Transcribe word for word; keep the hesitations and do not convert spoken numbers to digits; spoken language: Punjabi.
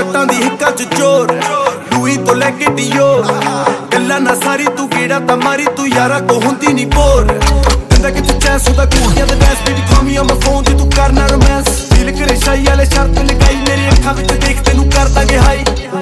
ਜੱਟਾਂ ਦੀ ਹਿੱਕਾਂ ਚ ਜ਼ੋਰ ਲੂਈ ਤੋਂ ਲੈ ਕੇ ਡੀਓਰ ਗੱਲਾਂ ਨਾ ਸਾਰੀ ਤੂੰ ਕਿਹੜਾ ਤਾਂ ਮਾਰੀ ਤੂੰ ਯਾਰਾ ਕੋ ਹੁੰਦੀ ਨਹੀਂ ਬੋਰ ਦਿੰਦਾ ਕਿਤੇ ਚੈਸ ਉਹਦਾ ਕੁੜੀਆਂ ਦੇ ਡੈਸ ਬੀਟੀ call me on my phone ਜੇ ਤੂੰ ਕਰਨਾ ਰੋਮਾਂਸ ਫੀਲ ਕਰੇ ਸ਼ਾਈ ਵਾਲੇ ਸ਼ਰਤ ਲਗਾਈ ਮੇਰੀ ਅੱਖਾਂ ਵਿੱਚ ਦੇਖ ਤੈਨੂੰ ਕਰ ਦਾਂਗੇ ਹਾਈ